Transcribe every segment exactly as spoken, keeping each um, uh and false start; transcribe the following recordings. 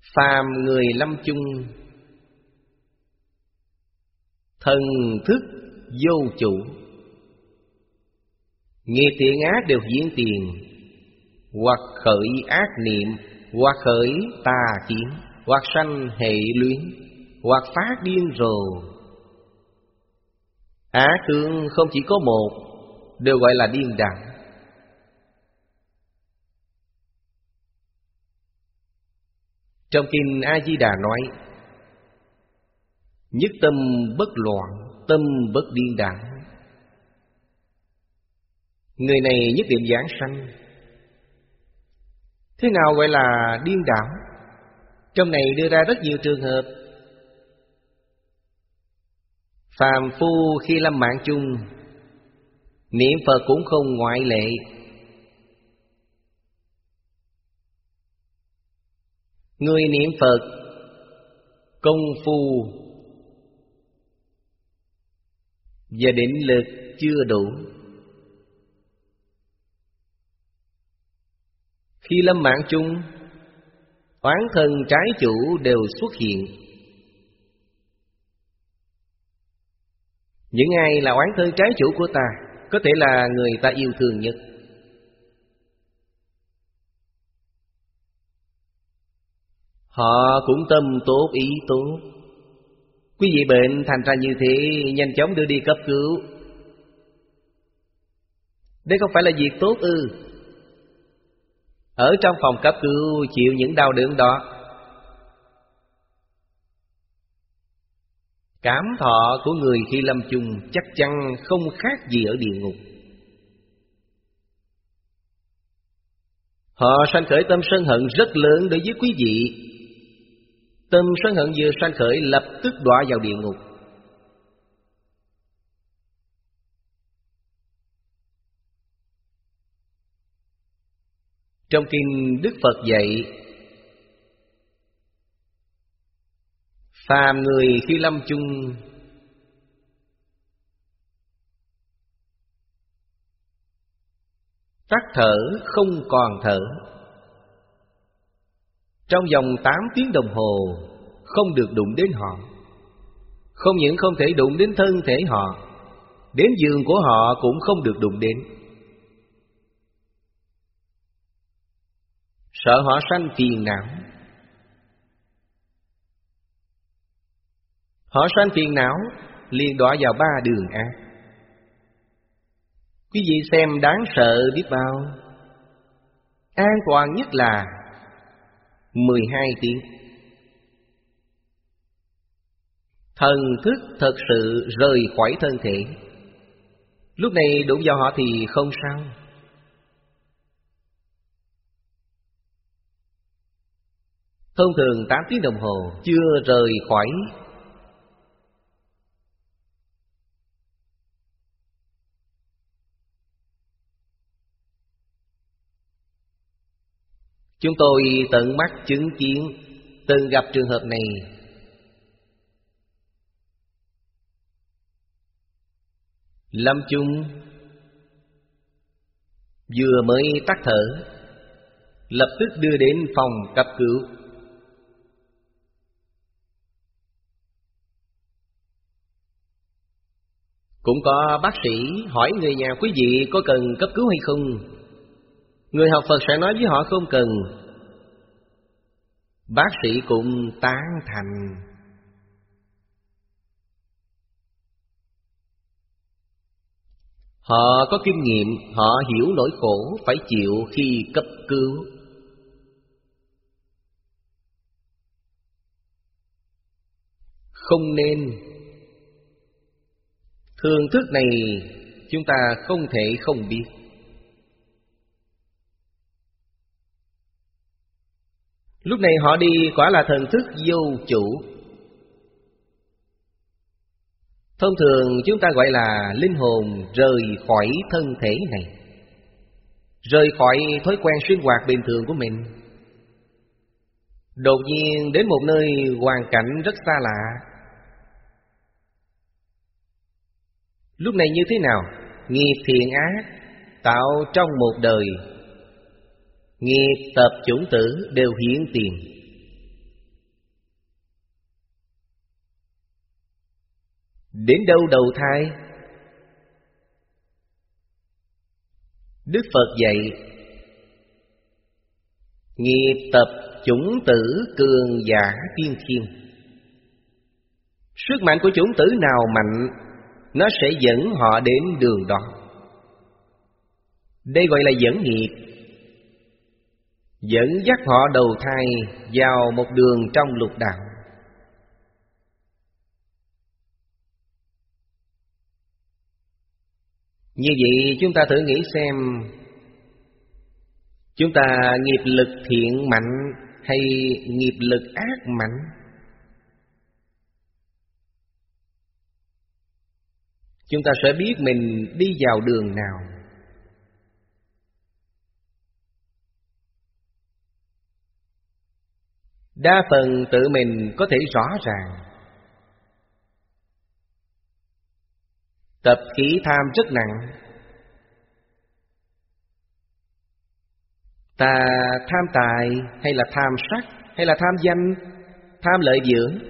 Phàm người lâm chung, thần thức vô chủ. Nghiệp thiện ác đều diễn tiền, hoặc khởi ác niệm, hoặc khởi tà kiến, hoặc sanh hệ luyến, hoặc phát điên rồ. Ác tướng không chỉ có một, đều gọi là điên đảo. Trong kinh A Di Đà nói: nhất tâm bất loạn, tâm bất điên đảo. Người này nhất định giảng sanh. Thế nào gọi là điên đảo? Trong này đưa ra rất nhiều trường hợp. Phàm phu khi lâm mạng chung, niệm Phật cũng không ngoại lệ. Người niệm Phật công phu và định lực chưa đủ, khi lâm mạng chung, oán thân trái chủ đều xuất hiện. Những ai là oán thân trái chủ của ta, có thể là người ta yêu thương nhất. Họ cũng tâm tốt, ý tốt. Quý vị bệnh thành ra như thế, nhanh chóng đưa đi cấp cứu. Đây không phải là việc tốt ư? Ở trong phòng cấp cứu chịu những đau đớn đó. Cảm thọ của người khi lâm chung chắc chắn không khác gì ở địa ngục. Họ sanh khởi tâm sân hận rất lớn đối với quý vị. Tâm sân hận vừa sanh khởi, lập tức đọa vào địa ngục. Trong kinh Đức Phật dạy: phàm người khi lâm chung, tắt thở không còn thở. Trong vòng tám tiếng đồng hồ không được đụng đến họ. Không những không thể đụng đến thân thể họ, đến giường của họ cũng không được đụng đến. Sợ họ sanh phiền não. Họ sanh phiền não liền đọa vào ba đường ác. Quý vị xem đáng sợ biết bao. An toàn nhất là mười hai tiếng. Thần thức thật sự rời khỏi thân thể. Lúc này đụng vào họ thì không sao. Thông thường tám tiếng đồng hồ chưa rời khỏi. Chúng tôi tận mắt chứng kiến, từng gặp trường hợp này. Lâm chung vừa mới tắt thở, lập tức đưa đến phòng cấp cứu. Cũng có bác sĩ hỏi người nhà quý vị có cần cấp cứu hay không. Người học Phật sẽ nói với họ không cần. Bác sĩ cũng tán thành. Họ có kinh nghiệm, họ hiểu nỗi khổ phải chịu khi cấp cứu. Không nên. Thường thức này chúng ta không thể không biết. Lúc này họ đi quả là thần thức vô chủ. Thông thường chúng ta gọi là linh hồn rời khỏi thân thể này, rời khỏi thói quen sinh hoạt bình thường của mình. Đột nhiên đến một nơi hoàn cảnh rất xa lạ. Lúc này như thế nào? Nghiệp thiện ác tạo trong một đời, nghiệp tập chủng tử đều hiện tiền. Đến đâu đầu thai? Đức Phật dạy nghiệp tập chủng tử cường giả tiên thiên. Sức mạnh của chủng tử nào mạnh, nó sẽ dẫn họ đến đường đó. Đây gọi là dẫn nghiệp, dẫn dắt họ đầu thai vào một đường trong lục đạo. Như vậy chúng ta thử nghĩ xem, chúng ta nghiệp lực thiện mạnh hay nghiệp lực ác mạnh? Chúng ta sẽ biết mình đi vào đường nào. Đa phần tự mình có thể rõ ràng. Tập khí tham rất nặng. Ta tham tài hay là tham sắc hay là tham danh, tham lợi dưỡng?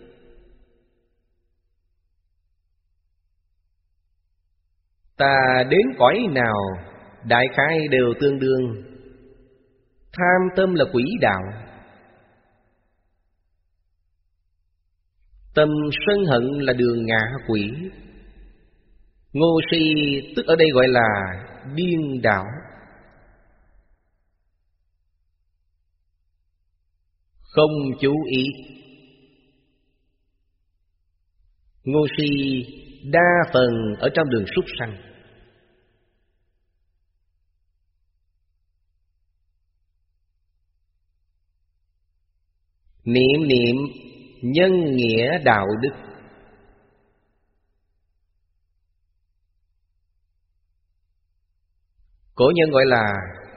Ta đến cõi nào đại khái đều tương đương. Tham tâm là quỷ đạo. Tâm sân hận là đường ngạ quỷ. Ngô si tức ở đây gọi là điên đảo. Không chú ý. Ngô si đa phần ở trong đường súc sanh. Niệm niệm nhân nghĩa đạo đức. Cổ nhân gọi là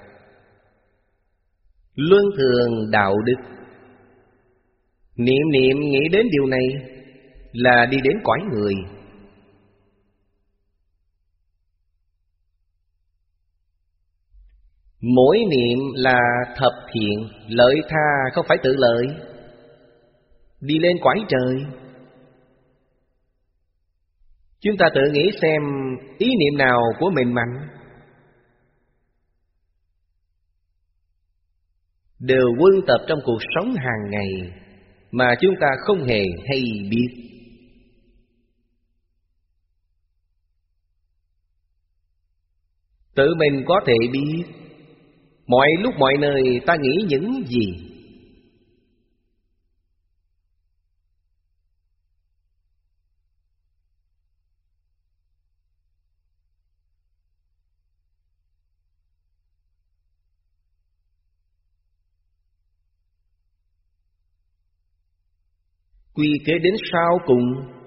luân thường đạo đức. Niệm niệm nghĩ đến điều này là đi đến cõi người. Mỗi niệm là thập thiện, lợi tha không phải tự lợi. Đi lên cõi trời. Chúng ta tự nghĩ xem ý niệm nào của mình mạnh, đều quân tập trong cuộc sống hàng ngày mà chúng ta không hề hay biết. Tự mình có thể biết mọi lúc mọi nơi ta nghĩ những gì. Quy kế đến sau cùng,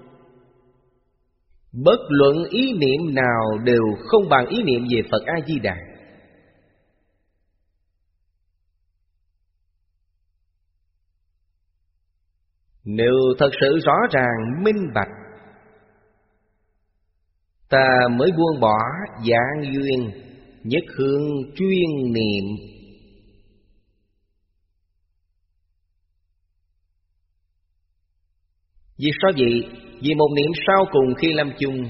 bất luận ý niệm nào đều không bằng ý niệm về Phật A-di-đà. Nếu thật sự rõ ràng minh bạch, ta mới buông bỏ dạng duyên, nhất hướng chuyên niệm. Vì sao vậy? Vì một niệm sau cùng khi lâm chung,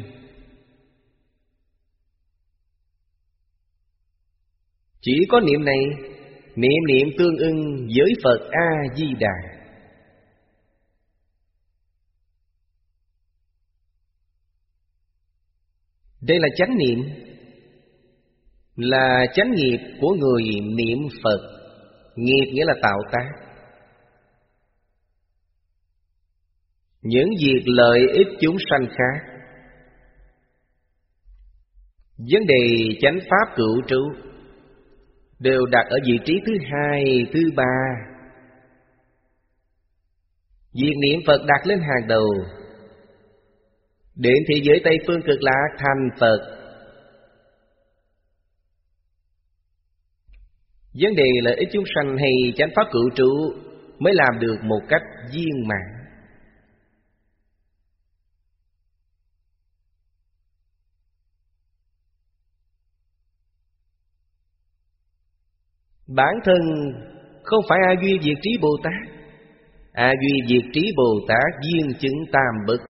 chỉ có niệm này, niệm niệm tương ưng với Phật A-di-đà. Đây là chánh niệm, là chánh nghiệp của người niệm Phật. Nghiệp nghĩa là tạo tác. Những việc lợi ích chúng sanh khác. Vấn đề chánh pháp cửu trụ đều đặt ở vị trí thứ hai, thứ ba. Việc niệm Phật đặt lên hàng đầu. Đến thế giới Tây Phương Cực Lạc thành Phật. Vấn đề lợi ích chúng sanh hay chánh pháp cửu trụ mới làm được một cách viên mãn. Bản thân không phải A Duy Diệt Trí Bồ Tát. A Duy Diệt Trí Bồ Tát viên chứng tam bậc.